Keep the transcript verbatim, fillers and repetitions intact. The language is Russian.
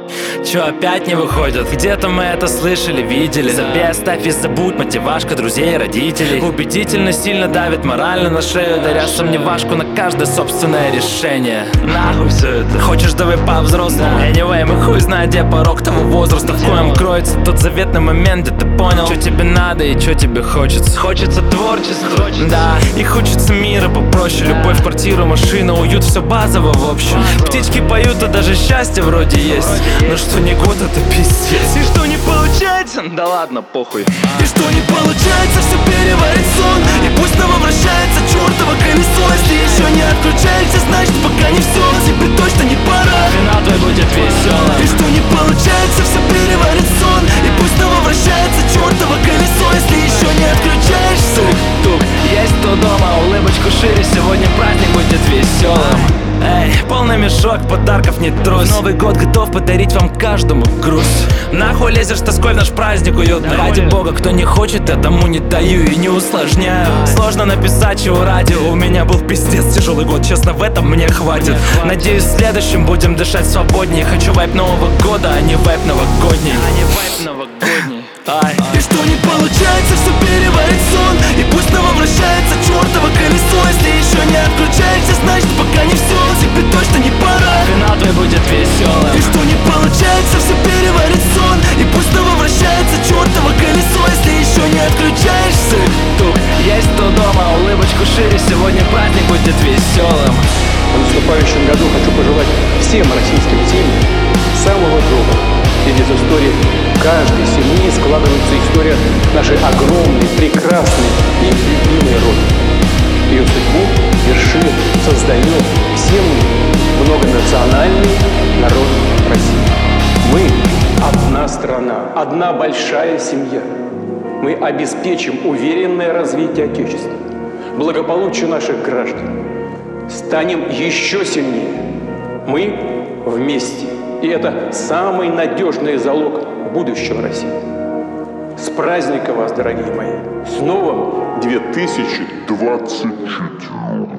Чё, опять не выходят? Где-то мы это слышали, видели. Забей, оставь и забудь, мотивашка друзей и родителей. Убедительно сильно давит морально на шею, даря сомневашку на каждое собственное решение. Нахуй все это. Хочешь, давай по-взрослому. Anyway, мы хуй знает, где порог того возраста, в коем кроется тот заветный момент, где ты понял, что тебе надо и что тебе хочется. Хочется творчества, хочется. Да, и хочется мира попроще. Любовь, квартира, машина, уют, все базово в общем. Птички поют, а даже счастье вроде есть. Но что не год, это пиздец. И что не получается? Да ладно, похуй. И что не получается, все переварит сон. И пусть снова вращается чертово колесо. Если еще не отключаешься, значит пока не все. Тебе точно не пора. Финал твой будет веселым. И что не получается, все переварит сон. И пусть снова вращается чертово колесо. Если еще не отключаешься. Тук, есть кто дома, улыбочку шире. Сегодня праздник будет веселым. Эй, полный мешок подарков не трус. Новый год готов подарить вам каждому груз. Нахуй лезешь тоской в наш праздник уютный. Ради бога, кто не хочет, я тому не даю и не усложняю. Сложно написать, чего ради. У меня был пиздец тяжелый год, честно, в этом мне хватит. Надеюсь, в следующем будем дышать свободнее. Хочу вайп Нового года, а не вайп новогодний. А не вайп новогодний. Ай. И что не получается, все переварит сон. И пусть снова вращается чертово колесо. Если еще не отключаешься, значит пока не все. Тебе точно не пора. Финал твой будет веселым. И что не получается, все переварит сон. И пусть снова вращается чертово колесо. Если еще не отключаешься. Тук, есть кто дома, улыбочку шире. Сегодня праздник будет веселым. В наступающем году хочу пожелать всем российским семьям самого доброго. Ведь из истории каждой семьи складывается история нашей огромной, прекрасной и любимой Родины. Ее судьбу вершит, создает все мы, многонациональный народ России. Мы одна страна, одна большая семья. Мы обеспечим уверенное развитие Отечества, благополучие наших граждан. Станем еще сильнее. Мы вместе. И это самый надежный залог будущего России. С праздником вас, дорогие мои! С новым две тысячи двадцать четвёртым!